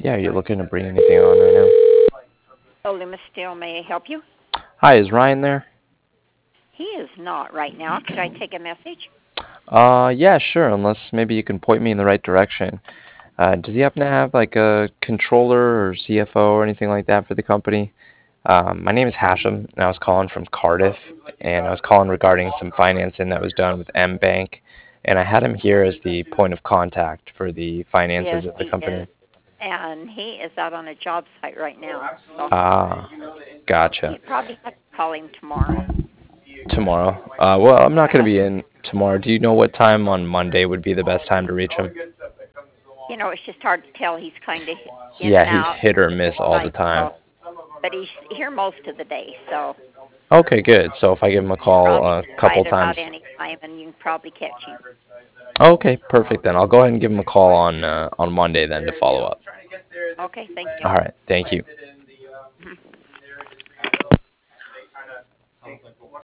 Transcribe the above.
Yeah, are you looking to bring anything on right now? Oh, Loomis Steel, may I help you? Hi, is Ryan there? He is not right now. Could I take a message? Yeah, sure, unless maybe you can point me in the right direction. Does he happen to have like a controller or CFO or anything like that for the company? My name is Hashem, and I was calling from Cardiff, and I was calling regarding some financing that was done with M Bank, and I had him here as the point of contact for the Yes, finances of the he is. company. And he is out on a job site right now. So Ah, gotcha. you probably have to call him tomorrow. Tomorrow. Well, I'm not going to Uh-huh. be in tomorrow. Do you know what time on Monday would be the best time to reach him? It's just hard to tell. He's kind of in Yeah, and he's out hit or at miss all the times. time. So, but he's here most of the day. So Okay, good. So if I give him a he's call probably a couple inside about times. any time, and you can probably catch him. Okay, perfect then. I'll go ahead and give him a call on Monday then to follow up. Okay, thank you. All right, thank you.